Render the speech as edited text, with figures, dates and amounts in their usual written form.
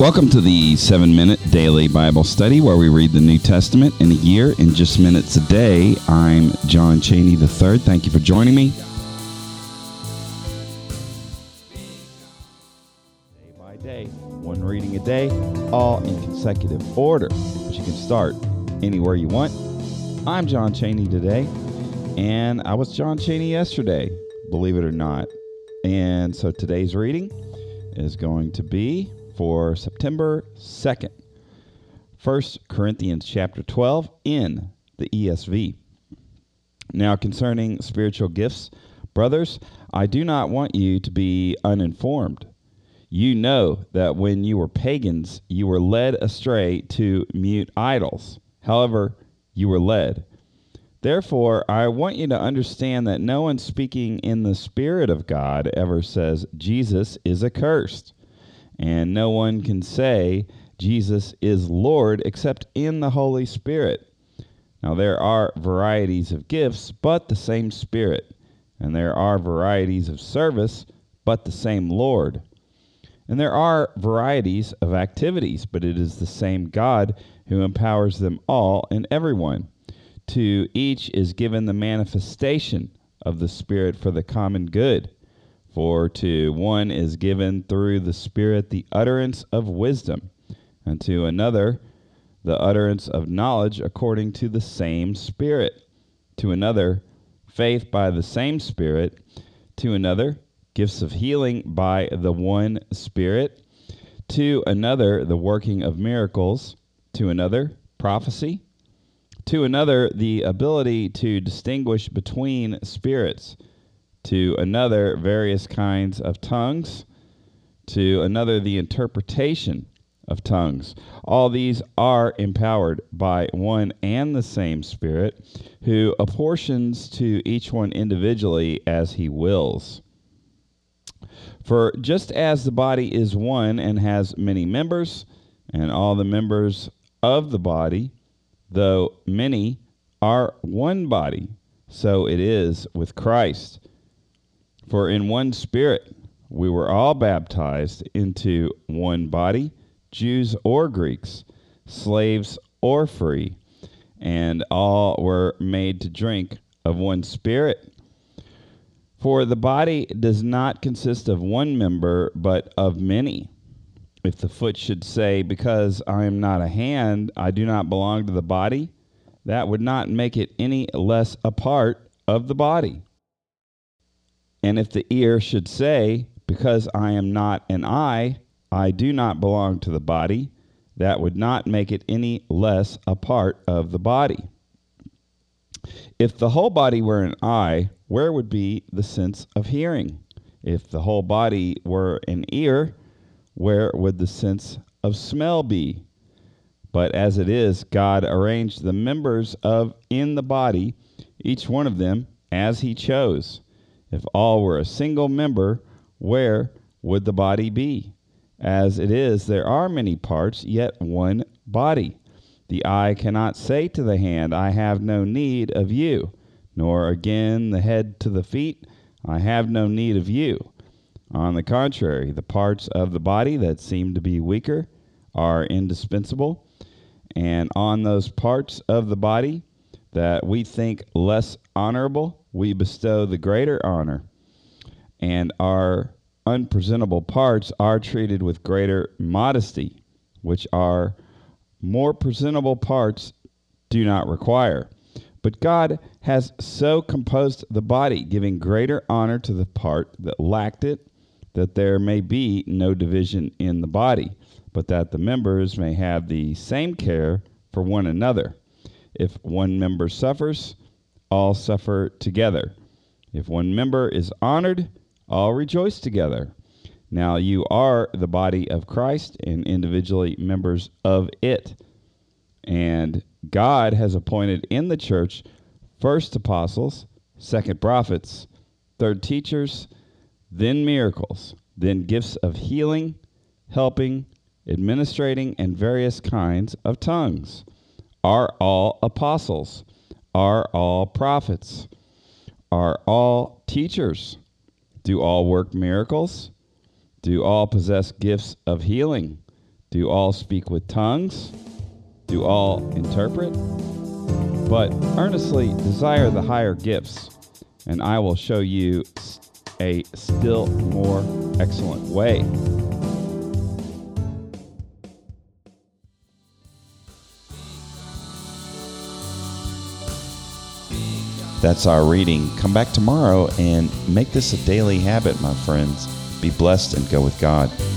Welcome to the 7-Minute Daily Bible Study, where we read the New Testament in a year in just minutes a day. I'm John Cheney III. Thank you for joining me. Day by day, one reading a day, all in consecutive order, but you can start anywhere you want. I'm John Cheney today, and I was John Cheney yesterday, believe it or not. And so today's reading is going to be for September 2nd, 1 Corinthians chapter 12 in the ESV. Now, concerning spiritual gifts, brothers, I do not want you to be uninformed. You know that when you were pagans, you were led astray to mute idols. However, you were led. Therefore, I want you to understand that no one speaking in the Spirit of God ever says Jesus is accursed. And no one can say Jesus is Lord except in the Holy Spirit. Now there are varieties of gifts, but the same Spirit. And there are varieties of service, but the same Lord. And there are varieties of activities, but it is the same God who empowers them all and everyone. To each is given the manifestation of the Spirit for the common good. For to one is given through the Spirit the utterance of wisdom, and to another the utterance of knowledge according to the same Spirit, to another faith by the same Spirit, to another gifts of healing by the one Spirit, to another the working of miracles, to another prophecy, to another the ability to distinguish between spirits, to another various kinds of tongues, to another the interpretation of tongues. All these are empowered by one and the same Spirit, who apportions to each one individually as he wills. For just as the body is one and has many members, and all the members of the body, though many, are one body, so it is with Christ. For in one Spirit we were all baptized into one body, Jews or Greeks, slaves or free, and all were made to drink of one Spirit. For the body does not consist of one member, but of many. If the foot should say, because I am not a hand, I do not belong to the body, that would not make it any less a part of the body. And if the ear should say, because I am not an eye, I do not belong to the body, that would not make it any less a part of the body. If the whole body were an eye, where would be the sense of hearing? If the whole body were an ear, where would the sense of smell be? But as it is, God arranged the members in the body, each one of them, as he chose. If all were a single member, where would the body be? As it is, there are many parts, yet one body. The eye cannot say to the hand, I have no need of you, nor again the head to the feet, I have no need of you. On the contrary, the parts of the body that seem to be weaker are indispensable, and on those parts of the body that we think less honorable, we bestow the greater honor, and our unpresentable parts are treated with greater modesty, which our more presentable parts do not require. But God has so composed the body, giving greater honor to the part that lacked it, that there may be no division in the body, but that the members may have the same care for one another. If one member suffers, all suffer together. If one member is honored, all rejoice together. Now you are the body of Christ and individually members of it. And God has appointed in the church first apostles, second prophets, third teachers, then miracles, then gifts of healing, helping, administrating, and various kinds of tongues. Are all apostles? Are all prophets? Are all teachers? Do all work miracles? Do all possess gifts of healing? Do all speak with tongues? Do all interpret? But earnestly desire the higher gifts, and I will show you a still more excellent way. That's our reading. Come back tomorrow and make this a daily habit, my friends. Be blessed and go with God.